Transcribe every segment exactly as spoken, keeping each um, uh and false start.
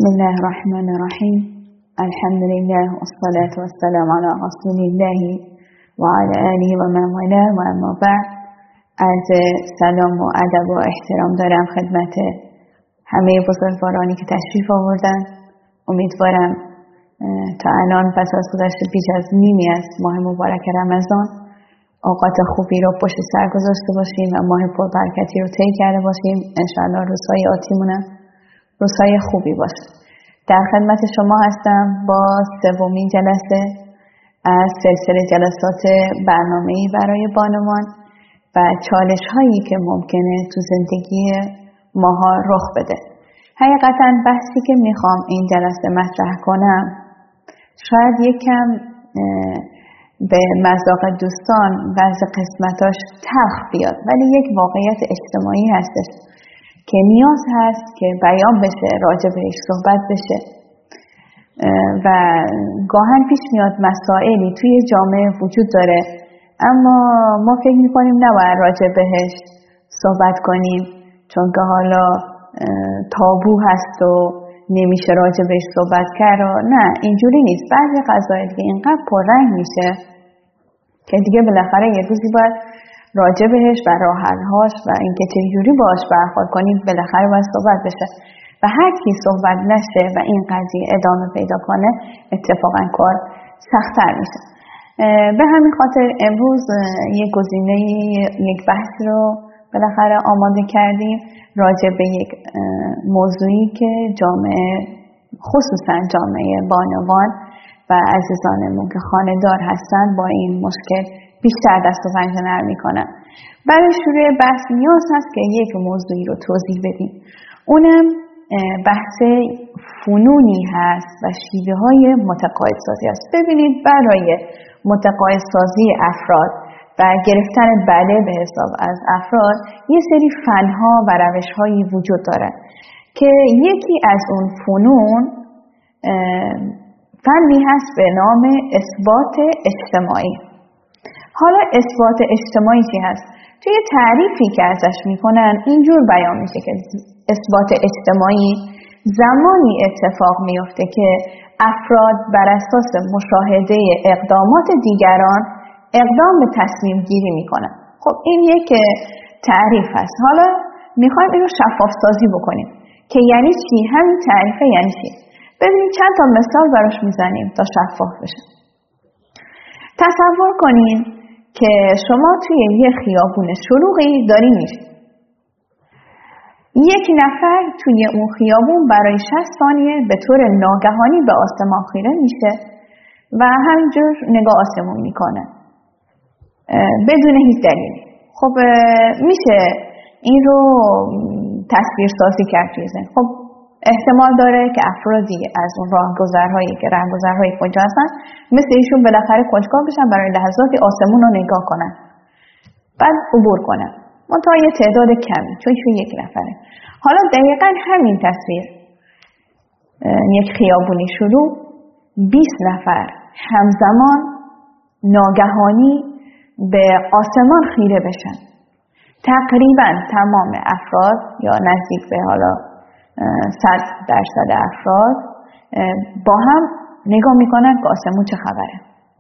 الله الرحمن الرحیم. الحمد لله والصلاة والسلام على رسول الله و علی آله و من والاه و اما بعد. عرض سلام و ادب و احترام دارم خدمت همه بزرگوارانی که تشریف آوردن. امیدوارم تا الان پس از گذشت بیش از نیمی از ماه مبارک رمضان اوقات خوبی رو پشت سر گذاشته باشیم و ماه پربرکتی رو طی کرده باشیم. انشاءالله روزهای آتیمونم روزهای خوبی باشه. در خدمت شما هستم با سومین جلسه از سلسله جلسات برنامه‌ای برای بانوان و چالش هایی که ممکنه تو زندگی ماها رخ بده. حقیقتا بحثی که میخوام این جلسه مطرح کنم شاید یکم به مذاق دوستان بعض قسمتاش تلخ بیاد، ولی یک واقعیت اجتماعی هستش که نیاز هست که بیان بشه، راجع بهش صحبت بشه و گاهن پیش میاد مسائلی توی جامعه وجود داره اما ما فکر میکنیم نباید راجع بهش صحبت کنیم چون که حالا تابو هست و نمیشه راجع بهش صحبت کرد. نه، اینجوری نیست. بعضی قضایا دیگه اینقدر پررنگ میشه که دیگه بالاخره یه روزی باید راجع بهش و راه حل‌هاش و اینکه چجوری باهاش برخورد کنیم بالاخره باید صحبت بشه و هر کی صحبت نشه و این قضیه ادامه پیدا کنه اتفاقا کار سخت‌تر میشه. به همین خاطر امروز یک گزینه یک بحث رو بالاخره آماده کردیم راجع به یک موضوعی که جامعه خصوصا جامعه بانوان و عزیزانمون که خانه‌دار هستن با این مشکل بیشتر دست و پنجه نرم میکنن. برای شروع بحث نیاز هست که یک موضوعی رو توضیح بدیم. اونم بحث فنونی هست و شیوه های متقاعد سازی هست. ببینید برای متقاعد سازی افراد و گرفتن بله به حساب از افراد یه سری فنها و روش‌هایی وجود داره که یکی از اون فنون فنی هست به نام اثبات اجتماعی. حالا اثبات اجتماعی چی هست؟ توی تعریفی که ازش میکنن اینجور بیان میشه که اثبات اجتماعی زمانی اتفاق میفته که افراد بر اساس مشاهده اقدامات دیگران اقدام به تصمیم گیری میکنن. خب این یک تعریف هست. حالا میخوایم اینو شفاف سازی بکنیم که یعنی چی؟ همین تعریفه یعنی چی؟ ببینید چند تا مثال براش میزنیم تا شفاف بشه. تصور کنین که شما توی یه خیابون شلوغی داری میری. یک نفر توی اون خیابون برای شصت ثانیه به طور ناگهانی به آسمان خیره میشه و همینجور نگاه آسمون میکنه بدون هیچ دلیلی. خب میشه این رو تصویر سازی کرد توی ذهن. خب احتمال داره که افرادی از اون راهگذرهایی که راهگذرهای کنجا هستن مثل ایشون بالاخره کنجکاو بشن برای لحظاتی آسمون رو نگاه کنن بعد عبور کنن. منتها یه تعداد کمی چون ایشون یک نفره. حالا دقیقاً همین تصویر یک خیابونی شلوغ بیست نفر همزمان ناگهانی به آسمان خیره بشن. تقریباً تمام افراد یا نزدیک به حالا صد درصد افراد با هم نگاه میکنن که آسمون چه خبره.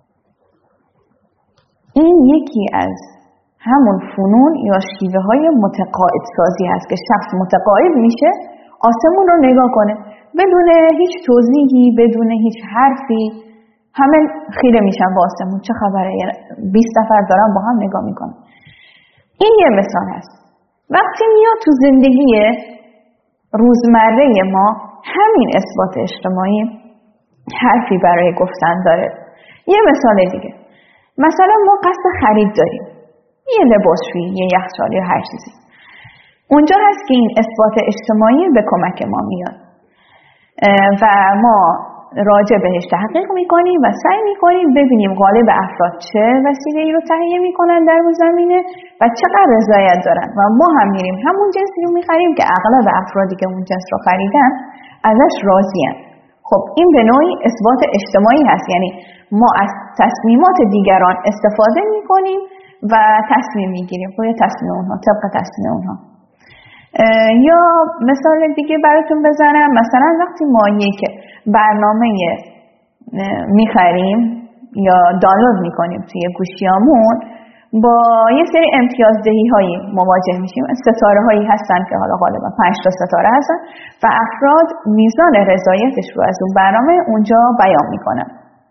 این یکی از همون فنون یا شیوه های متقاعد سازی هست که شخص متقاعد میشه آسمون رو نگاه کنه بدون هیچ توضیحی، بدون هیچ حرفی. همه خیره میشن با آسمون چه خبره. بیست نفر دارن با هم نگاه میکنن. این یه مثال هست. وقتی میاد تو زندگی روزمره ما همین اثبات اجتماعی حرفی برای گفتن داره. یه مثال دیگه، مثلا ما قصد خرید داریم، یه لباسشویی، یه یخچال یا هر چیزی. اونجا هست که این اثبات اجتماعی به کمک ما میاد و ما راجع بهش تحقیق میکنیم و سعی میکنیم ببینیم غالب افراد چه وسیله‌ای رو تهیه میکنن در اون زمینه و چقدر رضایت دارن و ما هم میریم همون جنسی رو میخریم که اغلب افرادی که اون جنس رو خریدن ازش راضین. خب این به نوعی اثبات اجتماعی هست، یعنی ما از تصمیمات دیگران استفاده میکنیم و تصمیم میگیریم روی تصمیم اونها، طبق تصمیم اونها. یا مثال دیگه براتون بزنم، مثلا وقتی ما یک برنامه میخریم یا دانلود میکنیم توی گوشیامون، با یه سری امتیازدهی هایی مواجه میشیم. ستاره هایی هستن که حالا غالبا پنج تا ستاره هستن و افراد میزان رضایتش رو از اون برنامه اونجا بیان میکنن.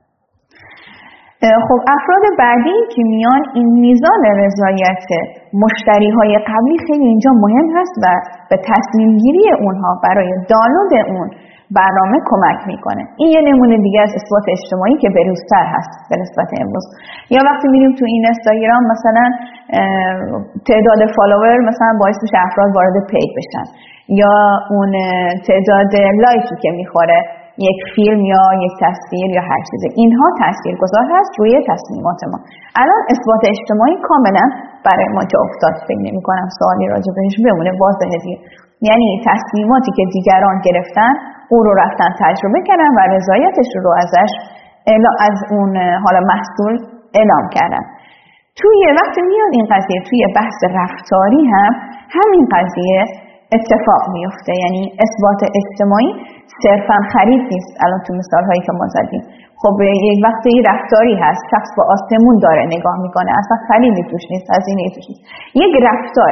خب افراد بعدی که میان، این میزان رضایت مشتری های قبلی خیلی اینجا مهم هست و به تصمیم گیری اونها برای دانلود اون برنامه کمک میکنه. این یه نمونه دیگه از اثبات اجتماعی که بروزتر هست به نسبت امروز. یا وقتی میریم تو این اینستاگرام مثلا تعداد فالوور مثلا باعث میشه افراد وارد پیج بشن، یا اون تعداد لایکی که میخوره یک فیلم یا یک تصویر یا هر چیزی، اینها تاثیرگذار هست روی تصمیمات ما. الان اثبات اجتماعی کاملا برای ما جا افتاد، فکر نمی‌کنم سوالی راجع بهش بمونه، واضحه دیگه. یعنی تصمیماتی که دیگران گرفتن او رو رفتن تجربه کردن و رضایتش رو ازش از اون حالا محصول اعلام کردن. توی وقتی میاد این قضیه توی بحث رفتاری هم همین قضیه اتفاق میفته. یعنی اثبات اجتماعی صرفا خرید نیست. الان تو مثال هایی که ما زدیم، خب یک وقتی رفتاری هست، شخص با آسمون داره نگاه میکنه، اصلا خریدی توش نیست، هزینه توش نیست، یک رفتار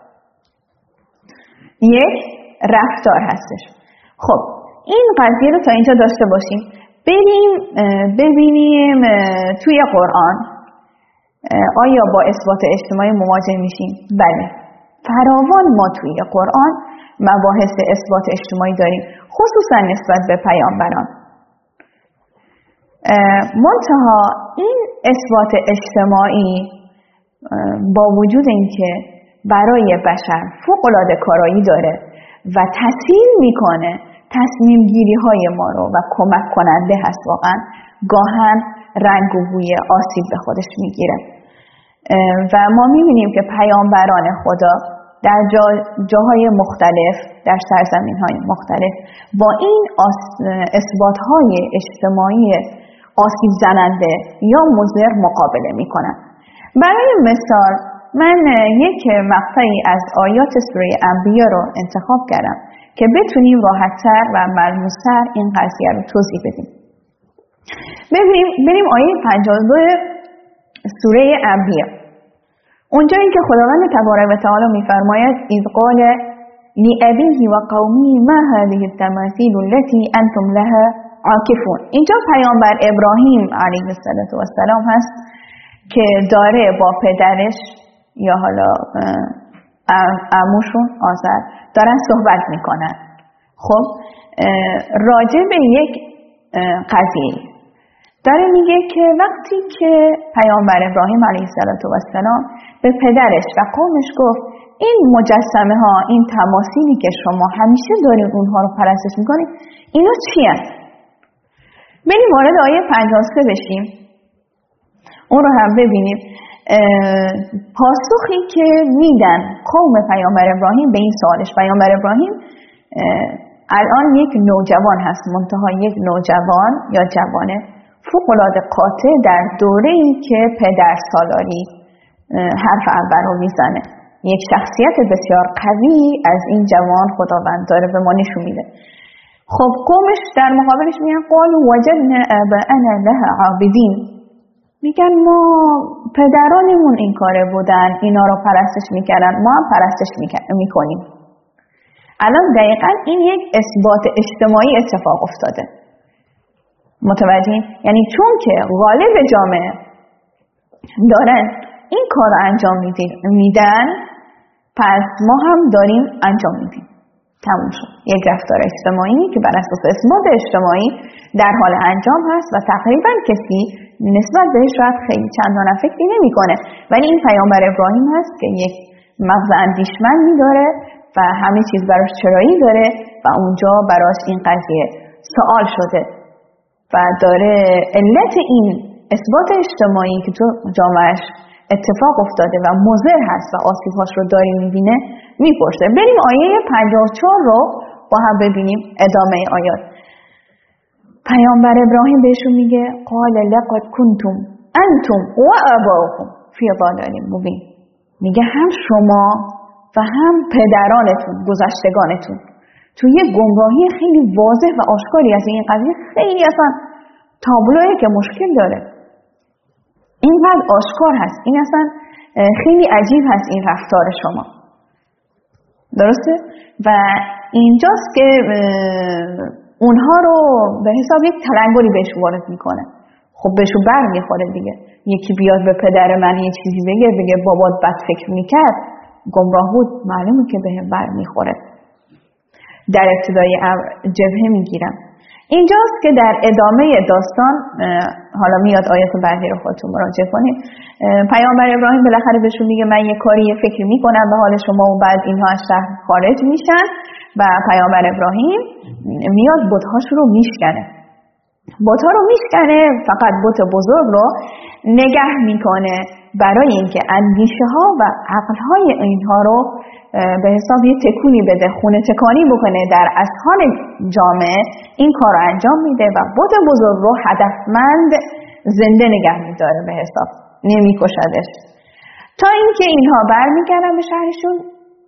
یک رفتار هستش. خب این قضیه رو تا اینجا داشته باشیم. بریم ببینیم توی قرآن آیا با اثبات اجتماعی مواجه میشیم؟ بله، فراوان ما توی قرآن مباحث اثبات اجتماعی داریم، خصوصا نسبت به پیامبران. منتها این اثبات اجتماعی با وجود اینکه برای بشر فوق‌العاده کارایی داره و تسهیل میکنه تصمیم گیری های ما رو و کمک کننده هست، واقعا گاهن رنگ و بوی آسیب به خودش میگیره و ما میبینیم که پیامبران خدا در جا جاهای مختلف، در سرزمین های مختلف با این اثبات های اجتماعی آسیب زننده یا مضر مقابله میکنن. برای مثال من یک مقطعی از آیات سوره انبیاء رو انتخاب کردم که بتونیم راحت‌تر و ملموس‌تر این قضیه رو توضیح بدیم. ببینیم بریم آیه پنجاه و دو سوره انبیاء. اونجا این که خداوند تبارک و تعالی می‌فرماید اذ قال لأبيه وقومه ما هذه التماثيل التي انتم لها عاکفون. اینجا پیامبر ابراهیم علیه السلام هست که داره با پدرش یا حالا عموشون آذر دارن صحبت میکنن. خب راجع به یک قضیه داره میگه که وقتی که پیامبر ابراهیم علیه السلام به پدرش و قومش گفت این مجسمه ها، این تماثیلی که شما همیشه دارین اونها رو پرستش میکنید، اینا چی هست؟ بریم وارد آیه پنجاه و سه بشیم، اون رو هم ببینیم. پاسخی که میدن قوم پیامبر ابراهیم به این سوالش. پیامبر ابراهیم الان یک نوجوان هست، منتها یک نوجوان یا جوانه فوق‌العاده قاطع در دوره‌ای که پدر سالاری حرف اول رو میزنه. یک شخصیت بسیار قوی از این جوان خداوند داره به ما نشون میده. خب قومش در مقابلش میگن قالوا وجدنا آباءنا لها عابدین، میگن ما پدرانمون این کاره بودن، اینا رو پرستش میکردن، ما هم پرستش میکنیم. الان دقیقاً این یک اثبات اجتماعی اتفاق افتاده. متوجهین؟ یعنی چون که غالب جامعه دارن این کار رو انجام میدن، پس ما هم داریم انجام میدیم. تموم شد. یک رفتار اجتماعی که بر اساس اثبات اجتماعی در حال انجام هست و تقریبا کسی نسبت بهش شاید خیلی چندان فکری نمیکنه، ولی این پیامبر ابراهیم هست که یک مغز اندیشمندی داره و همه چیز براش چرایی داره و اونجا براش این قضیه سوال شده و داره علت این اثبات اجتماعی که تو جامعهش اتفاق افتاده و مضر هست و آسیب‌هاش رو داری میبینه میپرسه. بریم آیه پنجاه و چهار رو با هم ببینیم، ادامه آیات. پیامبر ابراهیم بهشون میگه قال لقد کنتم انتم و آباؤکم فی ضلال مبین. میگه هم شما و هم پدرانتون، گذشتگانتون. توی یه گمراهی خیلی واضح و آشکاری از این قضیه، خیلی اصلا تابلویی که مشکل داره. اینقدر آشکار هست، این اصلا خیلی عجیب هست این رفتار شما. درسته؟ و اینجاست که اونها رو به حساب یک تلنگری بهش وارد میکنه. خب بهشون بر میخوره دیگه. یکی بیاد به پدر من یه چیزی بگه بگه بابات بد فکر میکرد، گمراه بود، معلومه که به بر میخوره. در ابتدای جبهه میگیرن. اینجاست که در ادامه داستان، حالا میاد آیات بعدی رو خودتون مراجعه کنید، پیامبر ابراهیم بالاخره بهشون میگه من یه کاری یه فکری میکنم به حال شما، و بعد اینها از شهر خارج میشن و پیامبر ابراهیم میاد بت‌هاش رو میشکنه. بت‌ها رو میشکنه، فقط بت بزرگ رو نگه میکنه برای اینکه اندیشه ها و عقل های اینها رو به حساب یه تکونی بده، خونه تکانی بکنه در اذهان جامعه. این کار رو انجام میده و بت بزرگ رو هدفمند زنده نگه میداره، به حساب نمیکشدش، تا اینکه اینها برمیگردن به شهرشون.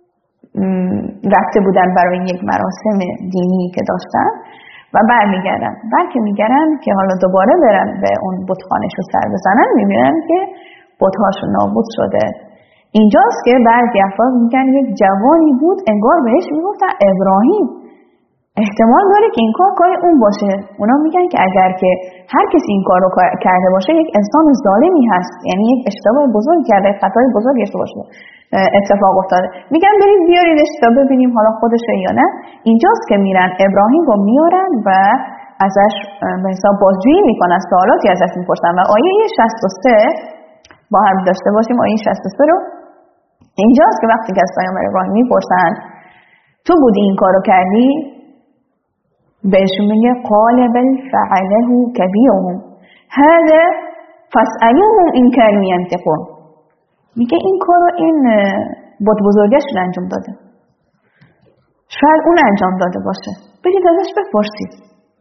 رفته بودن برای یک مراسم دینی که داشتن و برمیگردن. بلکه میگردن که حالا دوباره برن به اون بتخانه‌ش رو سر بزنن، میبینن که بت‌هاشون نابود شده. اینجاست که بعضی افراد میگن یک جوانی بود، انگار بهش میگفتن ابراهیم. احتمال داره که این کار کار اون باشه. اونا میگن که اگر که هر کسی این کار رو کرده باشه یک انسان ظالمی هست، یعنی یک اشتباه بزرگ کرده، خطای بزرگی اشتباه باشه اتفاق افتاده. میگن برید بیاریدش تا ببینیم حالا خودشه یا نه. اینجاست که میرن ابراهیم رو میارن و ازش به حساب بازجویی میکنن، سوالاتی ازش میپرسن. و آیه شصت و سه با هم داشته باشیم. آیه شصت و سه رو اینجاست که وقتی که از پیامبر ابراهیم میپرسن تو بودی این کارو کردی، بهشون میگه قال بل فعله کبیرهم هذا فاسألوهم ان كانوا ينطقون. میگه این کارو این بت بزرگشون انجام داده، شاید اون انجام داده باشه، برید ازش بپرسید.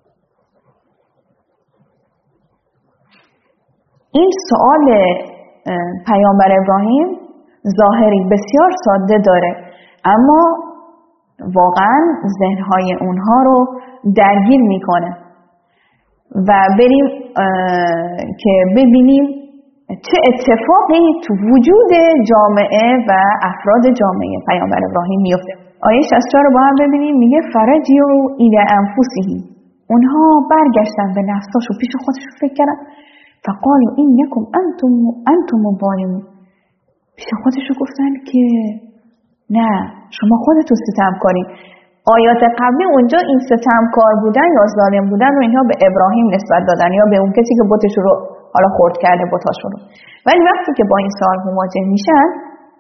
این سوال پیامبر ابراهیم ظاهری بسیار ساده داره، اما واقعا ذهنهای اونها رو درگیر میکنه. و بریم که ببینیم چه اتفاقی تو وجود جامعه و افراد جامعه پیامبر ابراهیم میفته. آیه شصت و چهار رو با هم ببینیم. میگه فرجعوا الی انفسهم، اونها برگشتن به نفساشو، پیش خودشون فکر کردن. فقالوا انکم انتم انتم الظالمون، پیش خودشون گفتن که نه شما خودتون ستمکاری. آیات قبلی اونجا این ستمکار بودن یا ظالم بودن رو اینها به ابراهیم نسبت دادن یا به اون کسی که بتش رو حالا خورد کرده بتاشون رو. ولی وقتی که با این سوال مواجه میشن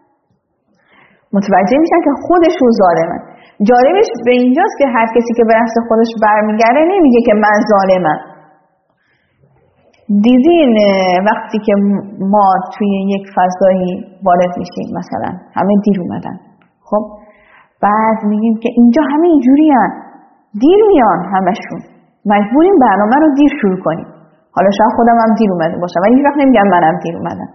متوجه میشن که خودشون ظالمن. جالبش به اینجاست که هر کسی که به نفس خودش برمیگرده نمیگه که من ظالمم. دیدین وقتی که ما توی یک فضایی وارد میشیم، مثلا همه دیر اومدن، خب بعد میگیم که اینجا همه اینجوری هن، دیر میان همشون، مجبوریم برنامه رو دیر شروع کنیم. حالا شاید خودم هم دیر اومده باشم ولی هیچ وقت نمیگم منم دیر اومدم،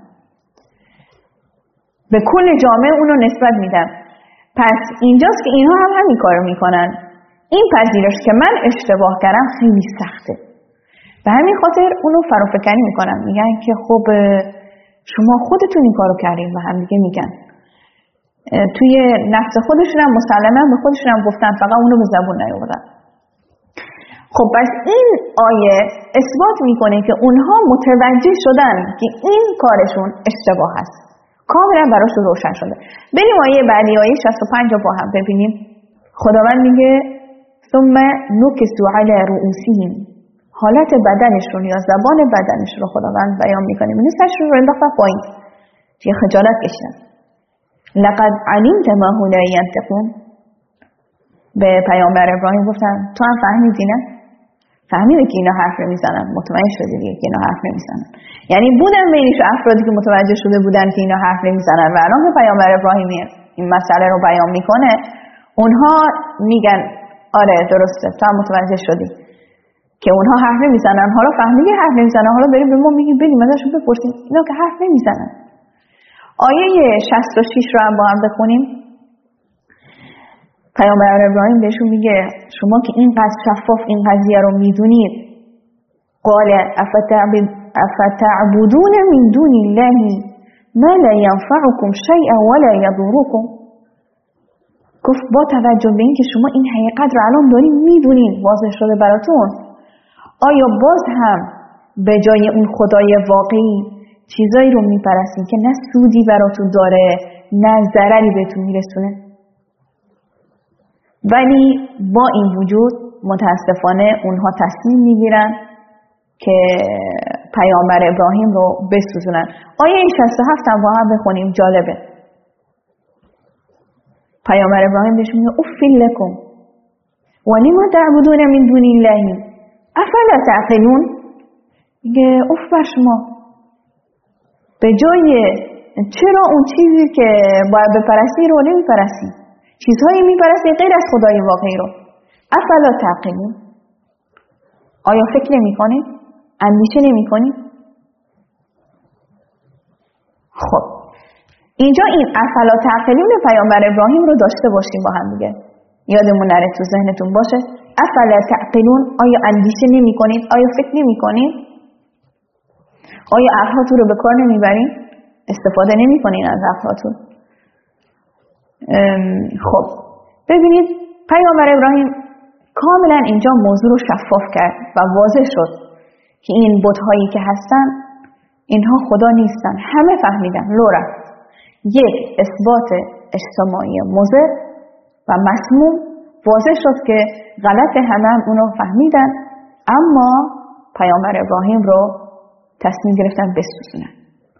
به کل جامعه اونو نسبت میدم. پس اینجاست که اینها هم همین کارو میکنن. این پذیرش که من اشتباه کردم خیلی سخته، به همین خاطر اونو فرافکنی میکنن، میگن که خب شما خودتون این کارو کردین و هم دیگه میگن. توی نفس خودشون هم مسلما به خودشون هم گفتن، فقط اونو به زبون نیاوردن. خب پس این آیه اثبات میکنه که اونها متوجه شدن که این کارشون اشتباه هست، کاملا براشون روشن شده. بریم آیه بعدی، آیه شصت و پنج رو با هم ببینیم. خداوند میگه ثم نکسوا علی رؤوسهم، حالت بدنشون یا زبان بدنشون رو خداوند بیان میکنه. یعنی سرشون رو انداختن پایین، یه خجالت کشیدن. لقد علمت ما هؤلاء ينطقون، به پیامبر ابراهیم گفتن تو هم فهمیدی نه؟ فهمیدی که اینا حرف نمیزنن، مطمئن شدی دیگه که اینا حرف نمیزنن. یعنی بودن بینش افرادی که متوجه شده بودن که اینا حرف نمیزنن و الان که پیامبر ابراهیم این مسئله رو بیان میکنه اونها میگن آره درسته، تو هم متوجه شدی که اونها حرف نمیزنن، حالا فهمیدی حرف نمیزنن، حالا بریم به ما میگیم بریم ازشون بپرسیم اینا که حرف نمیزنن. آیه شصت و شش رو هم با هم بخونیم. پیامبر ابراهیم بهشون میگه شما که اینقدر شفاف این قضیه رو میدونید، قال افتعبدون من دون الله ما لا ينفعكم شيئا ولا يضركم. گفت با توجه به این که شما این حقیقت رو الان دارین میدونین، واضح شده براتون، آیا باز هم به جای اون خدای واقعی چیزایی رو میپرستین که نه سودی براتون داره نه ضرری بهتون میرسونه؟ ولی با این وجود متاسفانه اونها تصمیم میگیرن که پیامبر ابراهیم رو بسوزونن. آیه شصت و هفت هم با هم بخونیم، جالبه. پیامبر ابراهیم بهش میگه افل لکم ولما تعبدون من دون الله افلا تعقلون. میگه اف بر شما، به جای چرا اون چیزی که باید بپرستی رو نمیپرستی، چیزهایی میپرستی غیر از خدای واقعی رو. افلا تعقلون، آیا فکر نمی کنید؟ اندیشه نمی کنید؟ خب اینجا این افلا تعقلون پیامبر ابراهیم رو داشته باشیم با هم دیگه، یادمون نره، تو ذهنتون باشه. افلا تعقلون، آیا اندیشه نمی کنید؟ آیا فکر نمی کنید؟ آیا عقلاتون رو به کار نمی برید؟ استفاده نمی کنید از عقلاتون؟ خب ببینید پیامبر ابراهیم کاملا اینجا موضوع رو شفاف کرد و واضح شد که این بت‌هایی که هستن اینها خدا نیستن. همه فهمیدن، لورا یک اثبات اجتماعی مضر و مسموم واضح شد که غلط، همه هم اونو فهمیدن، اما پیامبر ابراهیم رو تصمیم گرفتن بسوزونن.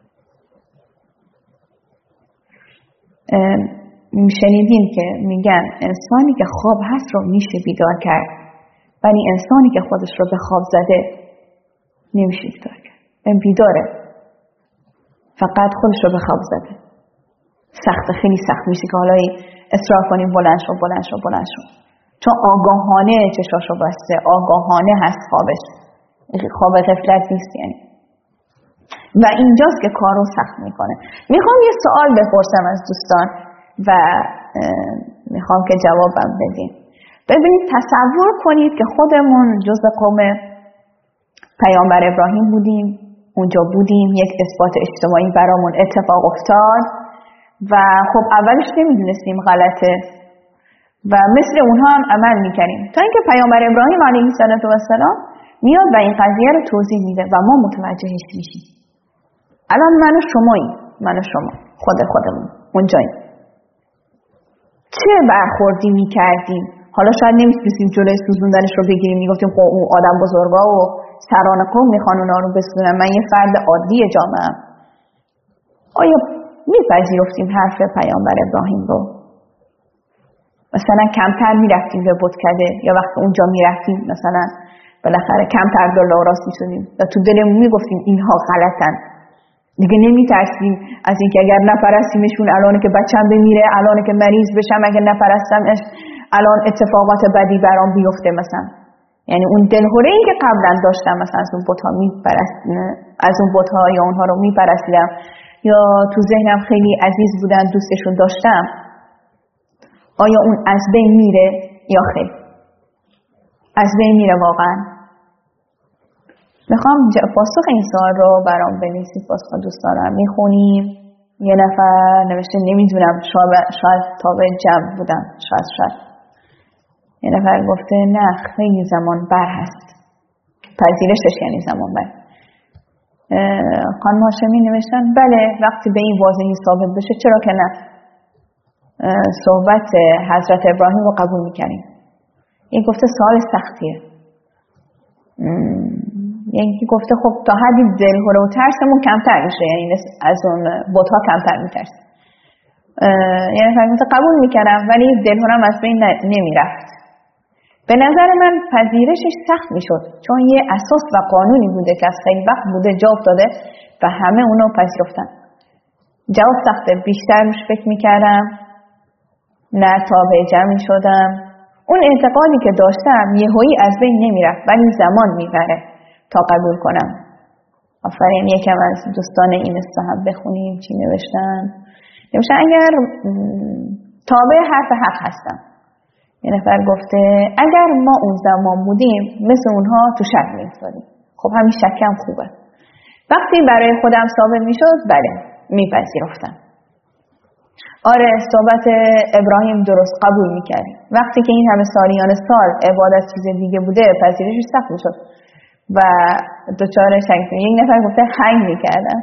شنیدین که میگن انسانی که خواب هست رو میشه بیدار کرد، ولی انسانی که خودش رو به خواب زده نمیشه بیدار کرد. این بیداره، فقط خودش رو به خواب زده. سخت، خیلی سخت میشه که حالا اصرار کنیم بلند شو بلند شو بلند شو، چون آگاهانه چشاشو بسته، آگاهانه هست خوابش، خواب غفلت نیست یعنی. و اینجاست که کار رو سخت میکنه. میخوام یه سوال بپرسم از دوستان و میخوام که جوابم بدین. ببینید تصور کنید که خودمون جزء قوم پیامبر ابراهیم بودیم، اونجا بودیم، یک اثبات اجتماعی برامون اتفاق افتاد و خب اولش نمیدونستیم غلطه و مثل اونها هم عمل میکنیم، تا اینکه پیامبر ابراهیم علیه السلام میاد و این قضیه رو توضیح میده و ما متوجهش میشیم. الان من و شماییم، من و شما خود خودمون اونجاییم، چه برخوردی میکردیم؟ حالا شاید نمیتونستیم جلوی سوزوندنش رو بگیریم، میگفتیم خب اون آدم بزرگا و سران قوم میخوان اونا رو بسوزونن، من یه فرد عادی جامعه ام. آیا میپذیرفتیم حرف پیامبر ابراهیم رو؟ مثلا کمتر میرفتیم به بتکده، یا وقتی اونجا میرفتیم مثلا بالاخره کمتر دل و راست میشدیم و تو دلمون میگفتیم اینها غلطن، دیگه نمیترسیم از اینکه اگر نپرستیمشون الان که بچه‌م بمیره، الان که مریض بشم، اگر نپرستمش الان اتفاقات بدی برام بیفته مثلا. یعنی اون دلهره‌ای که قبلا داشتم مثلا از اون بت‌ها میپرستم، از اون بت‌ها یا اونها رو میپرستیدم یا تو ذهنم خیلی عزیز بودن، دوستشون داشتم، آیا اون از بین میره یا خیر؟ از بین میره واقعا؟ میخوام پاسخ این سوال رو برام بنویسید. پاسخ دوستانم میخونیم. یه نفر نوشته نمیدونم، شاید تابع جمع بودم، شاید شاید یه نفر گفته نه خیلی زمان بر هست، پذیرشش یعنی زمان بر. خانم هاشمی نوشتن بله وقتی به این واضحی ثابت بشه چرا که نه، صحبت حضرت ابراهیم رو قبول میکنیم. این گفته سوال سختیه. یکی گفته خب تا حدی دلهره و ترسمون کمتر میشه، یعنی از اون بت‌ها کمتر میترسیم. یعنی فهمیده قبول میکنم ولی دلهرم از بین نمیرفت. به نظر من پذیرشش سخت میشد، چون یه اساس و قانونی بوده که از خیلی وقت بوده جا افتاده و همه اونو پذیرفتن. جواب سخته، بیشتر روش فکر میکردم، نه تابع جمعی شدم. اون اعتقادی که داشتم یهویی از بین نمیرفت ولی زمان میبره تا قبول کنم. آفرین. یکم از دوستان این استحب بخونیم چی نوشتن. نوشتن اگر تابع حرف حق هستم یه نفر گفته اگر ما اون زمان بودیم مثل اونها تو شک می‌افتادیم. خب همین شک هم خوبه. وقتی برای خودم ثابت میشد بله میپذیرفتم. آره صحبت ابراهیم درست قبول میکردیم. وقتی که این همه سالیان سال عبادت چیز دیگه بوده پذیرشش سخت میشد و دوچار شک. یک نفر گفته هنگ میکردن.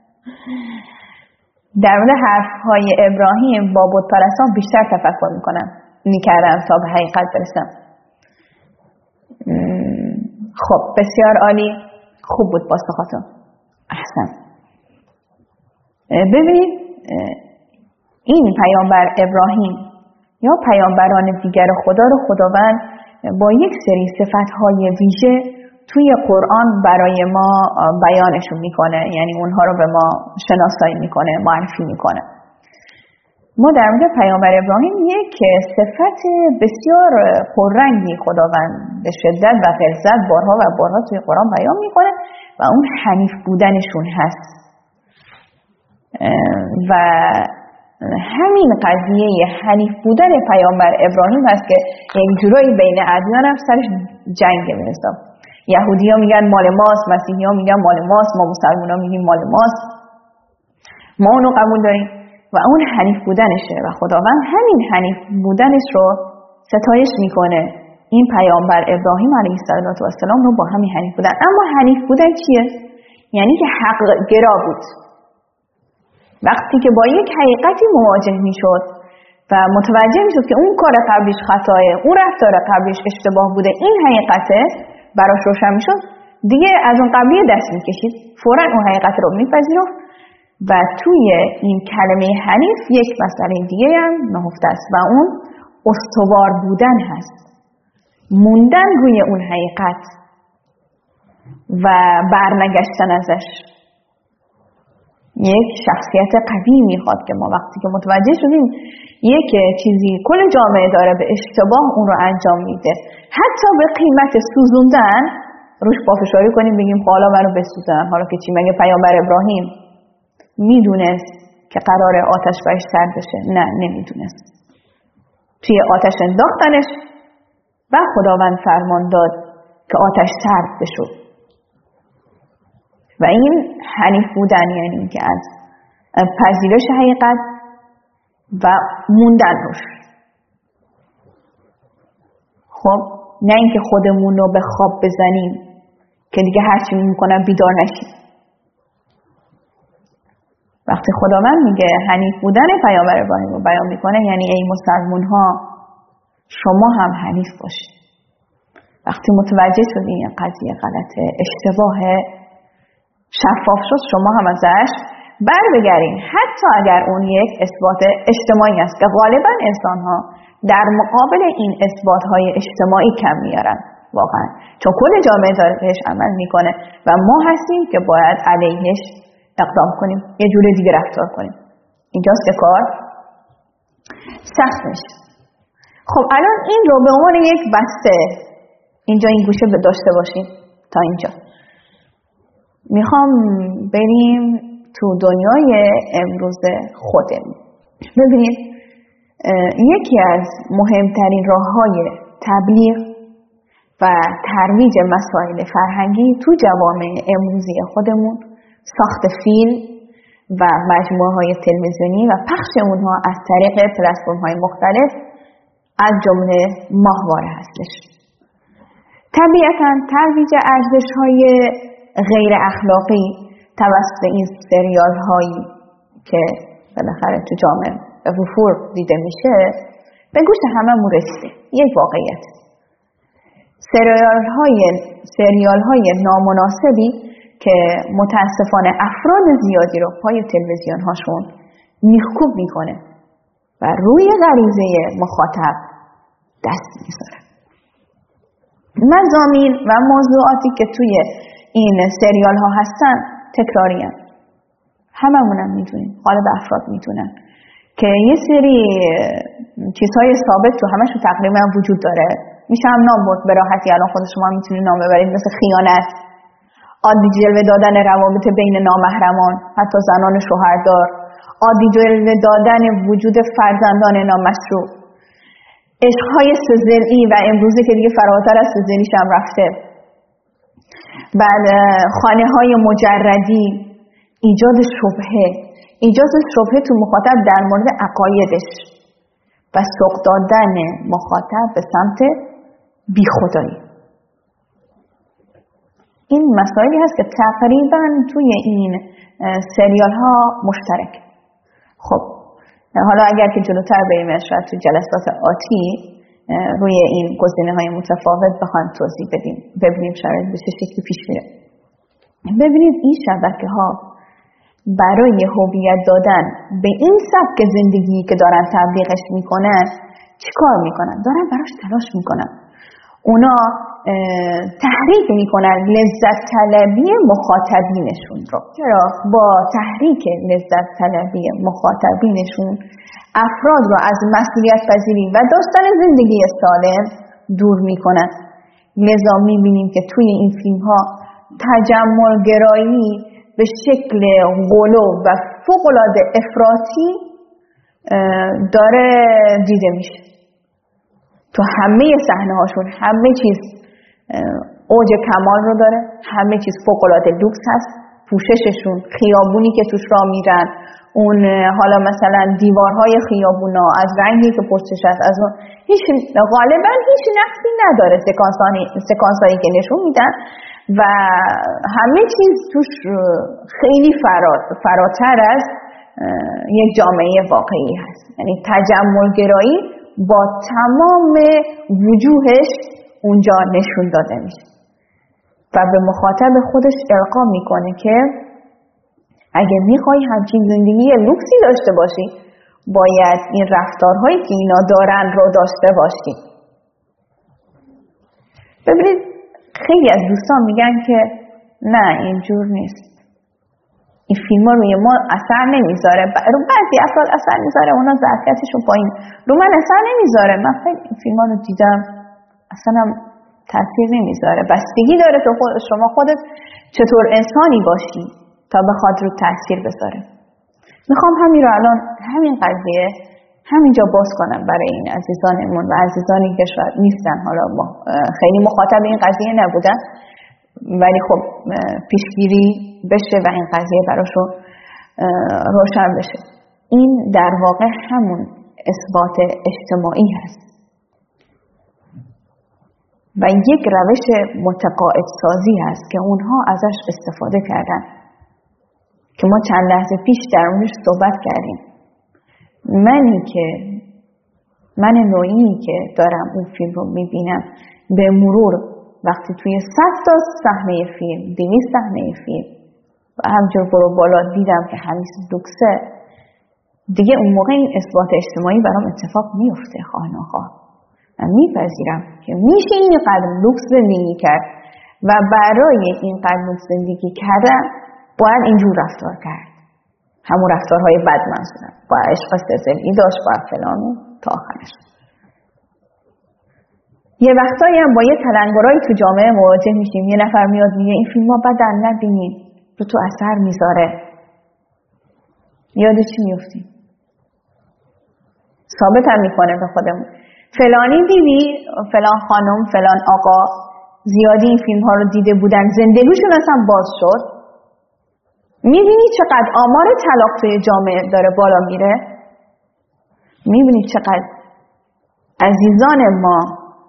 در مورد حرفهای ابراهیم با بت پرستان بیشتر تفکر میکنم میکردم تا به حقیقت برسم. خب بسیار عالی، خوب بود پاسخاتون. احسن. ببینید این پیامبر ابراهیم یا پیامبران دیگر خدا رو خداوند با یک سری صفتهای ویژه توی قرآن برای ما بیانشون میکنه، یعنی اونها رو به ما شناسایی میکنه، معرفی میکنه. ما در مورد پیامبر ابراهیم یک صفت بسیار پررنگی خداوند به شدت و غلظت بارها و بارها توی قرآن بیان میکنه و اون حنیف بودنشون هست و همین قضیه حنیف بودن پیامبر ابراهیم هست که یک جورایی بین ادیان هم سرش جنگ میرسه. یهودی ها میگن مال ماست، مسیحی ها میگن مال ماست، ما مسلمان ها میگیم مال ماست. ما اونو قبول داریم و اون حنیف بودنشه و خداوند همین حنیف بودنش رو ستایش میکنه. این پیامبر ابراهیم علیه السلام رو با همین حنیف بودن. اما حنیف بودن چیه؟ یعنی که حق گرا بود. وقتی که با یک حقیقتی مواجه میشد و متوجه میشد که اون کار قبلیش خطاه، اون رفتار قبلیش اشتباه بوده، این حقیقته براش روشن میشد، دیگه از اون قبلی دست میکشید، فوراً اون حقیقت رو میپذیرفت و توی این کلمه حنیف یک مسئله دیگه هم نهفته است و اون استوار بودن هست، موندن روی اون حقیقت و برنگشتن ازش. یک شخصیت قوی میخواد که ما وقتی که متوجه شدیم یک چیزی کل جامعه داره به اشتباه اون رو انجام میده، حتی به قیمت سوزوندن روش پافشاری کنیم، بگیم حالا منو بسوزن. حالا که چی؟ مگه پیامبر ابراهیم میدونست که قراره آتش برش سرد بشه؟ نه، نمیدونست. توی آتش انداختنش و خداوند فرمان داد که آتش سرد بشه. و این حنیف بودن یعنی که از پذیرش حقیقت و موندن روش. خب نه اینکه خودمون رو به خواب بزنیم که دیگه هرچی میکنم بیدار نشیم. وقتی خداوند میگه حنیف بودن پیامبر ابراهیم رو بیان میکنه یعنی ای مسلمون ها شما هم حنیف باشید. وقتی متوجه شدین این قضیه غلطه، اشتباهه، شفاف شد، شما هم ازش بر بگرین، حتی اگر اون یک اثبات اجتماعی است که غالبا انسان ها در مقابل این اثبات های اجتماعی کم میارن واقعا، چون کل جامعه داره بهش عمل میکنه و ما هستیم که باید علیهش اقدام کنیم، یه جور دیگه رفتار کنیم. اینجاست که کار سخت میشه. خب الان این رو به عنوان یک بسته اینجا این گوشه داشته باشیم تا اینجا. میخوام بریم تو دنیای امروز خودمون. ببینید یکی از مهمترین راه‌های تبلیغ و ترویج مسائل فرهنگی تو جوامع امروزی خودمون ساخت فیلم و مجموعه‌های تلویزیونی و پخش اونها از طریق پلتفرم‌های مختلف از جمله ماهواره هستش. طبیعتاً ترویج ارزش‌های غیر اخلاقی توسط این سریال هایی که بالاخره تو جامعه به وفور دیده میشه به گوش هممون رسیده. یک واقعیت. سریال های سریال های نامناسبی که متاسفانه افراد زیادی رو پای تلویزیون هاشون میخکوب میکنه و روی غریزه مخاطب دست میذاره. مضامین و موضوعاتی که توی این سریال ها هستن تکراری هم. هممون هم میدونیم، غالب افراد میدونن که یه سری چیزهای ثابت تو همشون تقریبا وجود داره. میشه هم نام برد به راحتی، الان خود شما میتونید نام ببرید، مثل خیانت، عادی جلوه دادن روابط بین نامحرمان، حتی زنان شوهردار، عادی جلوه دادن وجود فرزندان نامشروع، عشقهای سه‌ضلعی و امروزه که دیگه فراتر از سه‌ضلعیش هم رفته. بعد خانه های مجردی، ایجاد شبهه ایجاد شبهه تو مخاطب در مورد عقایدش و سوق دادن مخاطب به سمت بیخدایی. این مسائلی هست که تقریبا توی این سریال ها مشترک. خب حالا اگر که جلوتر بریم شاید تو جلسات آتی روی این گزینه های متفاوت بخوایم توضیح بدیم، ببینیم شاید به چه شکلی پیش میره. ببینید این شبکه ها برای هویت دادن به این سبک زندگی که دارن تبلیغش میکنن چی کار میکنن؟ دارن براش تلاش میکنن. اونا تحریک میکنن لذت طلبی مخاطبینشون رو. چرا؟ با تحریک لذت طلبی مخاطبینشون افراد رو از مسئولیت پذیری و داشتن زندگی سالم دور میکنن. لذا میبینیم که توی این فیلم ها تجمل گرایی به شکل غلو و فوق‌العاده افراطی داره دیده میشه. تو همه صحنه هاشون همه چیز اوج کمال رو داره، همه چیز فوق‌العاده لوکس هست. پوشششون، خیابونی که توش راه میرن، اون حالا مثلا دیوارهای خیابونا از رنگی که پشتش هست، از اون هیچ غالبا هیچ نقصی نداره. سکانسایی که نشون میدن و همه چیز توش خیلی فرات فراتر از یک جامعه واقعی هست. یعنی تجمل گرایی با تمام وجوهش اونجا نشون داده میشه و به مخاطب خودش القا میکنه که اگه میخوای همچین زندگی لوکسی داشته باشی باید این رفتارهایی که اینا دارن رو داشته باشی. ببینید خیلی از دوستان میگن که نه اینجور نیست، این فیلم ها روی ما اثر نمیذاره. رو بعضی افراد اثر میذاره، اونا ظرفیتشون پایین، رو من اثر نمیذاره. من خیلی این فیلم ها رو دیدم، اصلا هم تاثیر نمیذاره. بستگی داره تو خود شما خودت چطور انسانی باشی تا بخواد رو تاثیر بذاره. میخوام همین رو الان همین قضیه همینجا باز کنم برای این عزیزانمون و عزیزانی که شاید نیستن، حالا خیلی مخاطب این قضیه نبودن، ولی خب پیشگیری بشه و این قضیه براشون روشن بشه. این در واقع همون اثبات اجتماعی هست و یک روش متقاعد سازی هست که اونها ازش استفاده کردن که ما چند لحظه پیش در اونش صحبت کردیم. منی که من نوعی که دارم اون فیلم رو میبینم به مرور وقتی توی صد تا صحنه فیلم، دویست صحنه فیلم و همجور برو بالا دیدم که همیشه لوکسه، دیگه اون موقع این اثبات اجتماعی برام اتفاق میفته. خواه ناخواه من میپذیرم که میشه اینقدر لوکس زندگی کرد و برای اینقدر لوکس زندگی کردن باید اینجور رفتار کرد، همون رفتارهای بد منظورم، باید عشق سه‌ضلعی داشت، باید فلانو تا آخرش. یه وقتایی هم با یه تلنگرایی تو جامعه مواجه میشیم، یه نفر میاد میگه این فیلم ها بدن نبینید، رو تو اثر میذاره. یاد چی میفتیم؟ ثابت هم میکنه به خودمون. فلانی دیدی، فلان خانم، فلان آقا زیادی این فیلم ها رو دیده بودن، زندگیشون اصلا باز شد. میبینی چقدر آمار طلاق توی جامعه داره بالا میره؟ میبینی چقدر عزیزان ما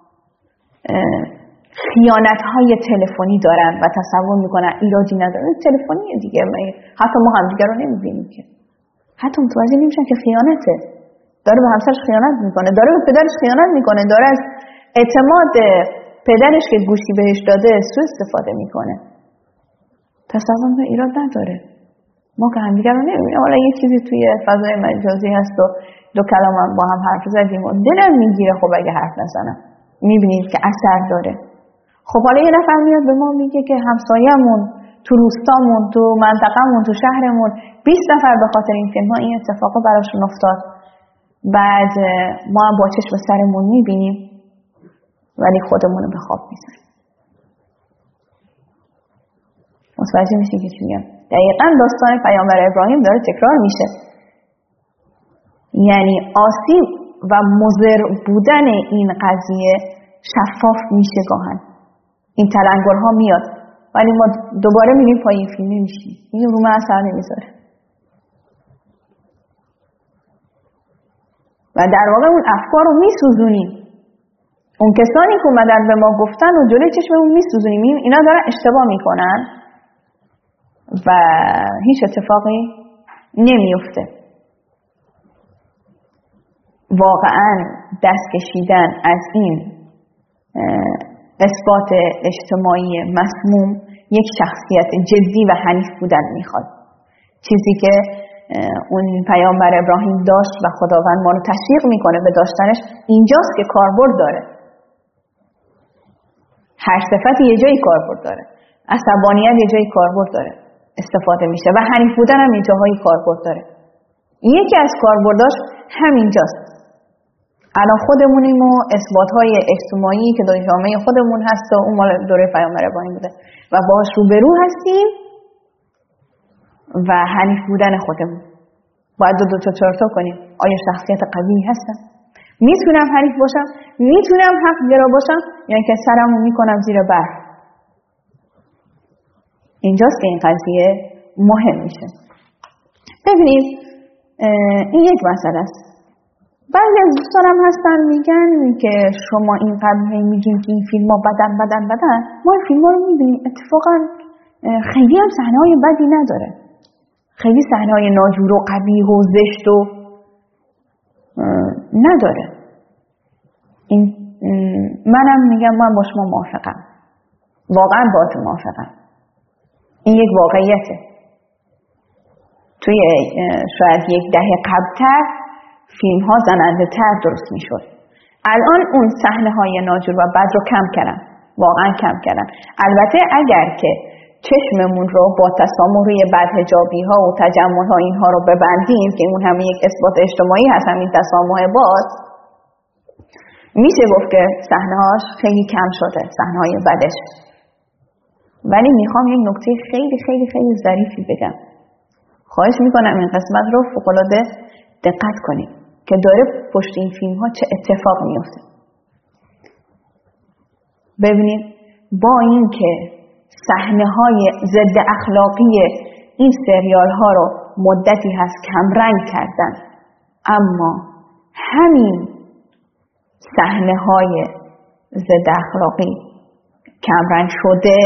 خیانت های تلفنی دارن و تصور میکنن ایرادی نداره، تلفنیه دیگه، حتی ما هم دیگه رو نمیبینیم که، حتی متوجه نمیشن که خیانته، داره به همسرش خیانت میکنه، داره به پدرش خیانت میکنه، داره از اعتماد پدرش که گوشی بهش داده سوء استفاده میکنه. تصور به ایراد نداره، ما که هم دیگه رو نمیبینیم. حالا یه چیزی توی فضای مجازی هست و دو کلام هم با هم حرف زدیم و دلم میگیره خب اگه حرف نزنم، میبینید که اثر داره. خب حالا یه نفر میاد به ما میگه که همسایه‌مون تو روستامون، تو منطقه‌مون، تو شهرمون بیست نفر به خاطر این فیلم ها این اتفاقا براشون افتاد. بعد ما هم با چشم سرمون میبینیم ولی خودمون رو به خواب میزنیم. متوجه میشین که چی میگم؟ دقیقاً داستان پیامبر ابراهیم داره تکرار میشه. یعنی آسیب و مضر بودن این قضیه شفاف میشه گاهن. این تلنگرها میاد ولی ما دوباره میریم پای این فیلم نمیشیم، این رو من اثر نمیذاره و در واقع اون افکار رو میسوزونیم. اون کسانی که اومدن به ما گفتن و جلوی چشممون میسوزونیم، اینا دارن اشتباه میکنن و هیچ اتفاقی نمیفته. واقعا دست کشیدن از این اثبات اجتماعی مسموم یک شخصیت جدی و حنیف بودن میخواد. چیزی که اون پیامبر ابراهیم داشت و خداوند ما رو تشویق میکنه به داشتنش، اینجاست که کاربرد داره. هر صفتی یه جایی کاربرد داره، عصبانیت یه جایی کاربرد داره استفاده میشه و حنیف بودن هم یه جاهایی کاربرد داره. یکی از کاربرداش همینجاست. الان خودمونیم و اثبات‌های اجتماعی که در جامعه خودمون هست و اون مال دوره پیامبر ابراهیم بوده و باهاش روبرو هستیم و حنیف بودن خودمون. باید دو دو تا چهار تا کنیم. آیا شخصیت قوی هستم؟ میتونم حنیف باشم؟ میتونم حق گرا باشم؟ یعنی که سرمو میکنم زیر برف. اینجاست که این قضیه مهم میشه. ببینید این یک مسئله است. بعضی از دوستانم هستن میگن که شما اینقدر میگین که این فیلم ها بدن بدن بدن، ما این فیلم ها رو میبینیم اتفاقا خیلی هم صحنه های بدی نداره، خیلی صحنه های ناجور و قبیح و زشت و نداره. این منم میگم من با شما موافقم، واقعا با تو موافقم. این یک واقعیته. توی شاید یک دهه قبلتر فیلم ها زننده تر درست می شد. الان اون صحنه های ناجور و بد رو کم کردن، واقعا کم کردن. البته اگر که چشممون رو با تسامح روی بدحجابی ها و تجمل ها اینها رو ببندیم که اون همه یک اثبات اجتماعی هست، همین تسامح باز، میشه گفت که صحنه هاش خیلی کم شده، صحنه های بدش. ولی میخوام یک نکته خیلی خیلی خیلی ظریفی بگم. خواهش میکنم این قسمت رو فوق‌العاده دقت کنید که داره پشت این فیلم ها چه اتفاق میفته. ببینید با این که صحنه های ضد اخلاقی این سریال ها رو مدتی هست کمرنگ کردن، اما همین صحنه های ضد اخلاقی کمرنگ شده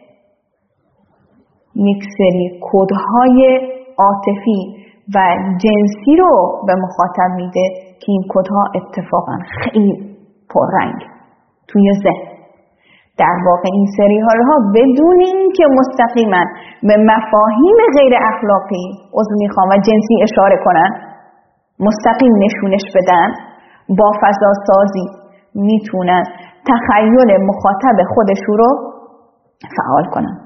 یک سری کدهای عاطفی و جنسی رو به مخاطب میده که این کدها اتفاقا خیلی پررنگ توی ذهن. در واقع این سریال ها بدون این که مستقیما به مفاهیم غیر اخلاقی عضو میخوام و جنسی اشاره کنن، مستقیم نشونش بدن، با فضا سازی میتونن تخیل مخاطب خودشون رو فعال کنن.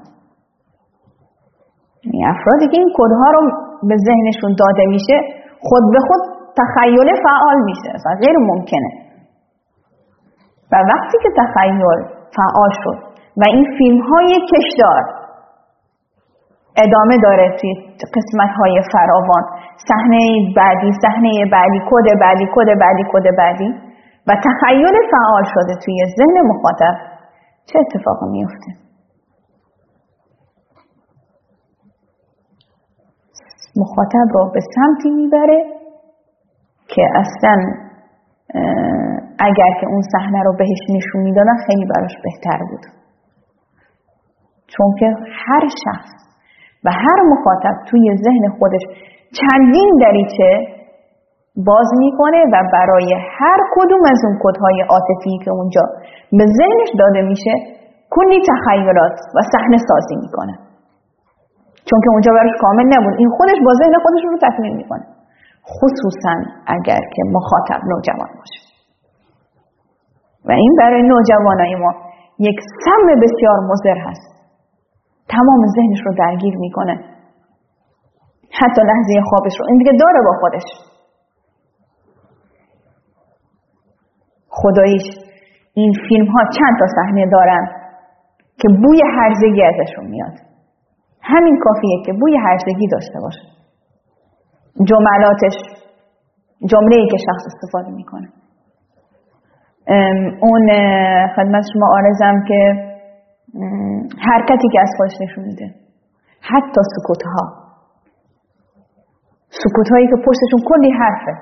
یعنی افرادی که این کدها رو به ذهنشون داده میشه خود به خود تخیل فعال میشه، اصلا غیر ممکنه. و وقتی که تخیل فعال شد و این فیلم های کشدار ادامه داره توی قسمت های فراوان، صحنه بعدی صحنه بعدی کد بعدی کد بعدی کد بعدی و تخیل فعال شده توی ذهن مخاطب، چه اتفاقی میفته؟ مخاطب رو به سمتی میبره که اصلا اگر که اون صحنه رو بهش نشون میدادن خیلی براش بهتر بود. چون که هر شخص و هر مخاطب توی ذهن خودش چندین دریچه باز میکنه و برای هر کدوم از اون کدهای عاطفی که اونجا به ذهنش داده میشه کلی تخیلات و صحنه سازی میکنه. چون که اونجا براش کامل نبود، این خودش با ذهن خودش رو تکمیل میکنه، خصوصا اگر که مخاطب نوجوان باشه. و این برای نوجوانای ما یک سم بسیار مضر هست، تمام ذهنش رو درگیر میکنه، حتی لحظه خوابش رو این دیگه داره با خودش. خداییش این فیلم ها چند تا صحنه دارن که بوی هرزگی ازشون میاد، همین کافیه که بوی هرزگی داشته باشه. جملاتش جمله‌ای که شخص استفاده میکنه. اون خدمت شما عارضم که حرکتی که از خودش نشون میده، حتی سکوت‌ها، سکوت‌هایی که پشتشون کلی حرفه،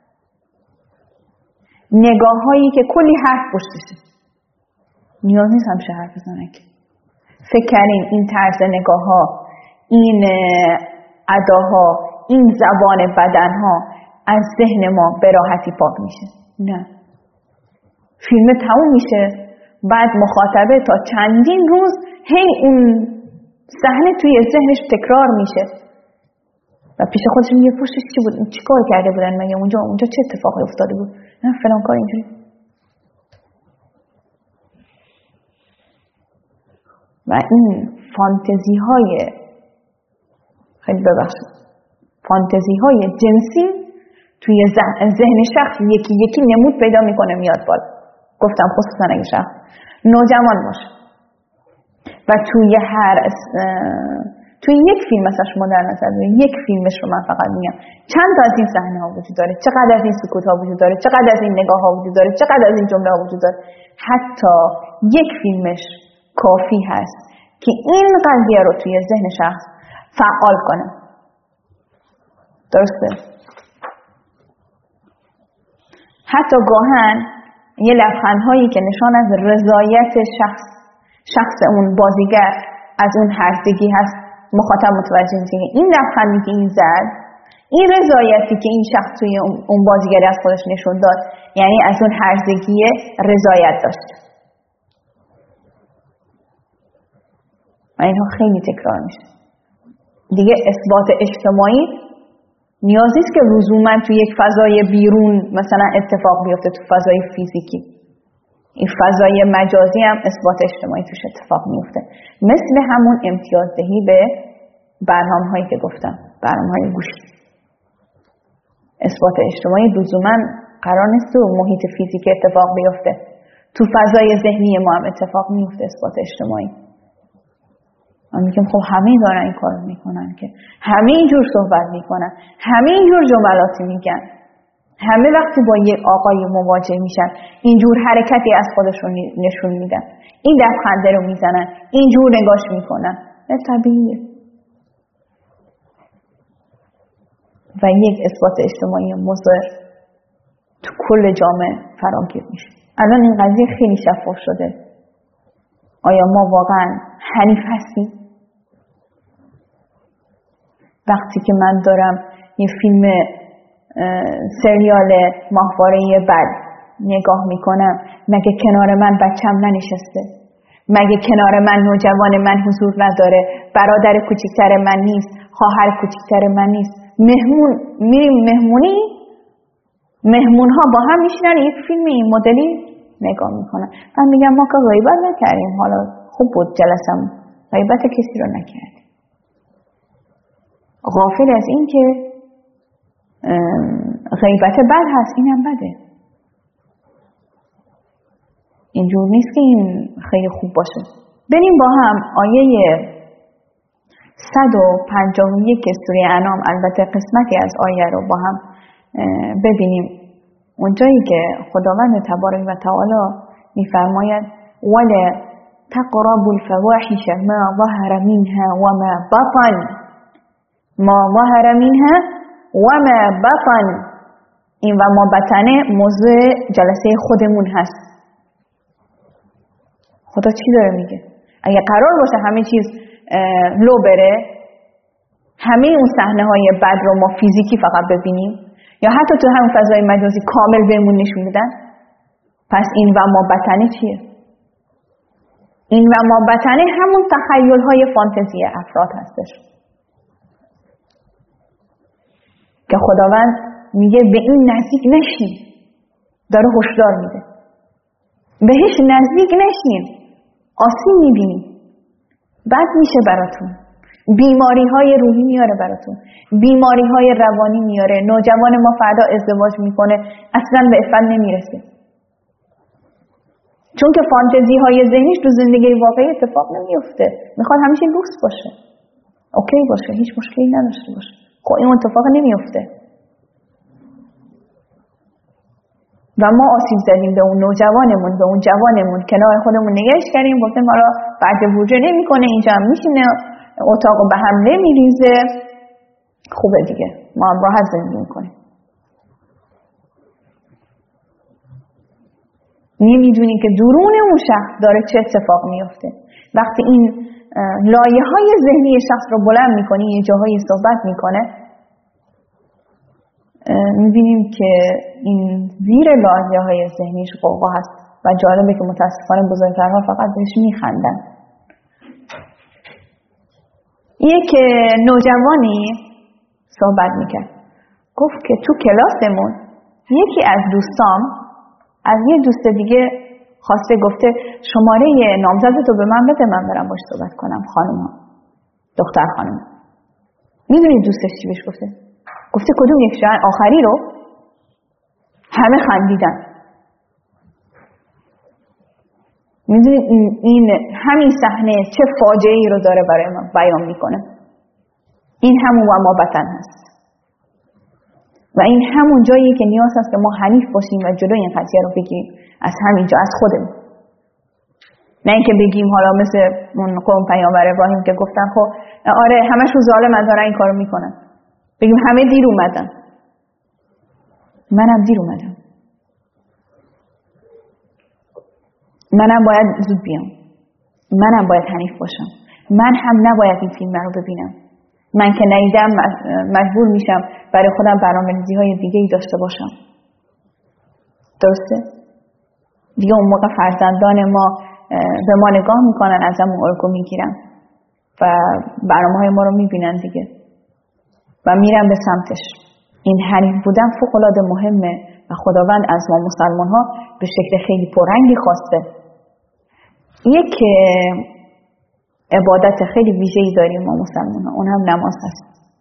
نگاه‌هایی که کلی حرف پشتشه، نیاز نیست همشه حرف بزنه که. فکر کردین این طرز نگاه‌ها، این اداها، این زبان بدنها از ذهن ما به راحتی پاک میشه؟ نه. فیلم تموم میشه، بعد مخاطبه تا چندین روز هی اون صحنه توی ذهنش تکرار میشه و پیش خودش میگه پشتش چی بود؟ چی کار کرده بودن مگه اونجا؟ اونجا چه اتفاقی افتاده بود؟ نه فلان کار اینجوری. و این فانتزی های خیلی ببخشید فانتزی های جنسی توی ذهن شخص یکی یکی نمود پیدا میکنه میاد بالا. گفتم خصوصا اگه شخص نوجوان باشه و توی هر توی یک فیلم مثلا شما در نظر بگیرید، یک فیلمش رو من فقط میگم چند تا از این صحنه ها وجود داره، چقدر از این سکوت ها وجود داره، چقدر از این نگاه ها وجود داره، چقدر از این جمله ها وجود داره. حتی یک فیلمش کافی هست که این قضیه رو توی ذهن شخص فعال کنه. درسته؟ حتی گاهن یه لبخندهایی که نشان از رضایت شخص شخص اون بازیگر از اون هرزگی هست، مخاطب متوجه میشه که این لبخندی که این زد، این رضایتی که این شخص توی اون بازیگری از خودش نشون داد، یعنی از اون هرزگی رضایت داشت. و اینها خیلی تکرار میشه. دیگه اثبات اجتماعی نیازی است که لزوما توی یک فضای بیرون مثلا اتفاق بیفته، تو فضای فیزیکی. این فضای مجازی هم اثبات اجتماعی توش اتفاق میفته، مثل همون امتیازدهی به برنامه‌هایی که گفتم، برنامه‌های گوشی. اثبات اجتماعی لزوما قرار نیست تو محیط فیزیکی اتفاق بیفته، تو فضای ذهنی ما هم اتفاق میفته اثبات اجتماعی. من میگم خب همه دارن این کارو میکنن که همه اینجور صحبت میکنن، همه اینجور جملاتی میگن، همه وقتی با یک آقای مواجه میشن اینجور حرکتی از خودشون نشون میدن، این لبخنده رو میزنن، اینجور نگاش میکنن. طبیعیه. و یک اثبات اجتماعی مضر تو کل جامعه فراگیر میشه. الان این قضیه خیلی شفاف شده. آیا ما واقعا حریف هستیم؟ وقتی که من دارم یه فیلم سریال ماهواره بد نگاه میکنم، مگه کنار من بچم ننشسته؟ مگه کنار من نوجوان من حضور نداره؟ برادر کوچکتر من نیست؟ خواهر کوچکتر من نیست؟ مهمون میریم مهمونی، مهمون ها با هم میشینن یک فیلم این مدلی نگاه میکنن. من میگم ما که غیبت نکردیم، حالا خوب بود جلسم، غیبت کسی رو نکردیم. غافل از این که غیبت بد هست، اینم بده. اینجور نیست که این خیلی خوب باشه. بریم با هم آیه صد و پنجاه و یک سوره انعام، البته قسمتی از آیه رو با هم ببینیم. اونجایی که خداوند تبارک و تعالی میفرماید ولا تقربوا الفواحش ما ظهر منها وما بطن، ما ظهر منها وما بطن. این و ما بطنه موضوع جلسه خودمون هست. خدا چی داره میگه؟ اگه قرار باشه همه چیز لو بره، همه اون صحنه های بد رو ما فیزیکی فقط ببینیم یا حتی تو همون فضای مجازی کامل بهمون نشون میدن، پس این و ما بطنه چیه؟ این و ما بطنه همون تخیل های فانتزی افراد هستش که خداوند میگه به این نزدیک نشین، داره هشدار میده بهش نزدیک نشین، آسیب میبینی، بد میشه براتون، بیماری های روحی میاره براتون، بیماری های روانی میاره. نوجوان ما فردا ازدواج میکنه اصلا به عفت نمیرسه، چون که فانتزی های ذهنیش تو زندگی واقعی اتفاق نمیفته. میخواد همیشه لوکس باشه، اوکی باشه، هیچ مشکلی نداشته باشه. خب این اتفاق نمیفته. و ما آسیب زدیم به اون نوجوانمون، به اون جوانمون، کنار خودمون نگهش کردیم، گفتیم حالا بعد بوجه نمیکنه، اینجا هم میشینه، اتاقو به هم نمیریزه، خوبه دیگه، ما هم راحت زندگی میکنیم. نمیدونی که درون اون شخص داره چه اتفاق میفته. وقتی این لایه های ذهنی شخص رو بلند میکنی، یه جاهایی صحبت میکنه، میبینیم که این زیر لایه های ذهنیش قوقا هست و جالبه که متاسفانه بزرگترها فقط بهش میخندن. یک نوجوانی صحبت میکرد، گفت که تو کلاسمون یکی از دوستام از یه دوست دیگه خواسته، گفته شماره نامزدتو به من بده من برم باش صحبت کنم. خانم ها، دختر خانم، میدونید دوستش چی بهش گفته؟ گفته کدوم یک شاید آخری رو؟ همه خندیدن. میدونید این همین صحنه چه فاجعه ای رو داره برای ما بیان میکنه. این همون و ما وطن هست و این همون جایی که نیاز هست که ما حنیف باشیم و جلوی این قضیه رو بگیریم از همینجا، از خودمون. نه اینکه بگیم حالا مثل اون قوم پیامبر ابراهیم که گفتن خب آره همشون ظالمن دارن این کارو میکنن، بگیم همه دیر اومدن. منم دیر اومدم، منم باید زود بیام، منم باید حنیف باشم، من هم نباید این فیلم رو ببینم. من که ندیدم مجبور میشم برای خودم برنامه‌ریزی های دیگه ای داشته باشم. درسته؟ دیگه اون موقع فرزندان ما به ما نگاه میکنن، ازمون الگو میگیرن و برنامه های ما رو میبینن دیگه و میرن به سمتش. این حنیف بودن فوق‌العاده مهمه و خداوند از ما مسلمان ها به شکل خیلی پررنگی خواسته. یک عبادت خیلی ویژه‌ای داریم ما مسلمان ها، اون هم نماز هست.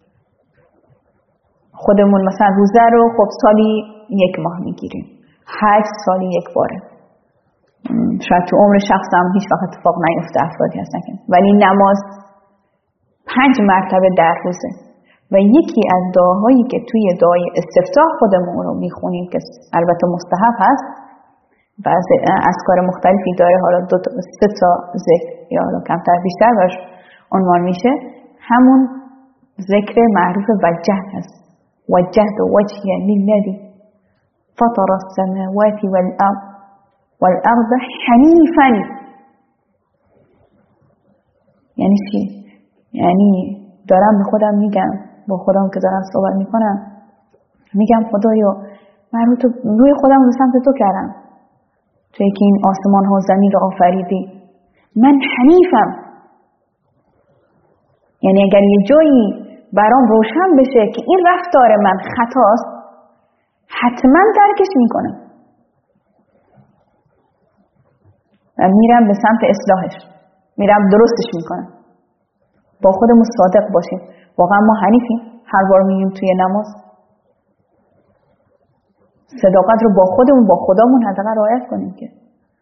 خودمون مثلا روزه رو خب سالی یک ماه میگیریم، حج سالی یک باره، شاید تو عمر شخص هم هیچ وقت اتفاق نیفته، افرادی هستن که، ولی نماز پنج مرتبه در روزه و یکی از دعاهایی که توی دعای استفتاح خودمون رو میخونیم که البته مستحب هست و از اذکار مختلفی داره، حالا دو تا سه تا ذکر یا حالا کمتر بیشتر باش عنوان میشه، همون ذکر معروف وجهت هست. وجهت وجهی للذی فطر السماوات والارض والارض حنیفا. یعنی چی؟ یعنی دارم به خودم میگم، با خودم که دارم صحبت میکنم میگم خدایا من رو تو روی خودم رو سمت تو کردم، توی که این آسمان ها زمین رو آفریدی، من حنیفم. یعنی اگر یه جایی برام روشن بشه که این رفتار من خطاست، حتما درکش میکنم و میرم به سمت اصلاحش، میرم درستش میکنم. با خودمون صادق باشیم. واقعا ما حنیفیم؟ هر بار میگیم توی نماز صداقت رو با خودمون با خدامون حداقل رعایت کنیم که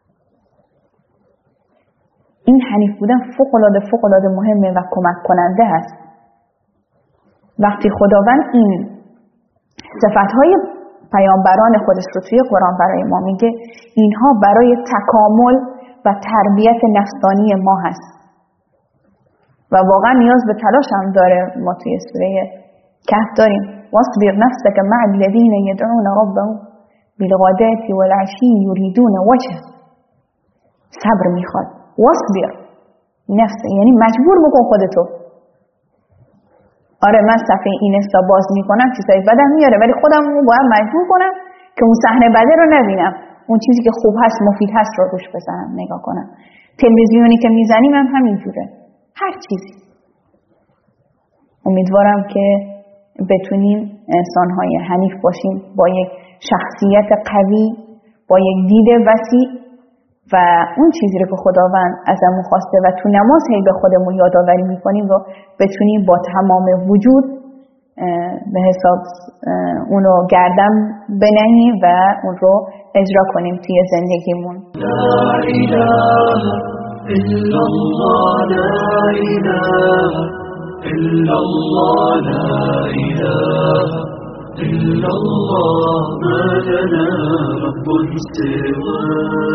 این حنیف بودن فوق‌العاده فوق‌العاده مهمه و کمک کننده هست. وقتی خداوند این صفتهای پیامبران خودش رو توی قرآن برای ما میگه، اینها برای تکامل و تربیت نفسانی ما هست و واقعا نیاز به تلاش هم داره. ما توی سوره کهف داریم واصبر نفسك مع الذين يدعون ربهم بالغداة والعشي يريدون وجهه. صبر میخواد. واصبر نفس یعنی مجبور بکن خودتو. آره من صفحه اینستا باز میکنم چیزایی بدم میاره، ولی خودم رو باید مجبور کنم که اون صحنه بده رو نبینم، اون چیزی که خوب هست مفید هست رو روش بزنم نگاه کنم. تلویزیونی که میزنیم هم همینجوره، هر چیزی. امیدوارم که بتونیم انسان‌های حنیف باشیم، با یک شخصیت قوی، با یک دید وسیع و اون چیزی رو که خداوند ازمون خواسته و تو نماز هی به خودمون یادآوری می‌کنیم رو بتونیم با تمام وجود به حساب اونو گردن بنهیم و اون رو اجرا کنیم توی زندگیمون. لا اله الا الله، لا اله الا الله، لا اله إلا الله ما لنا رب سواه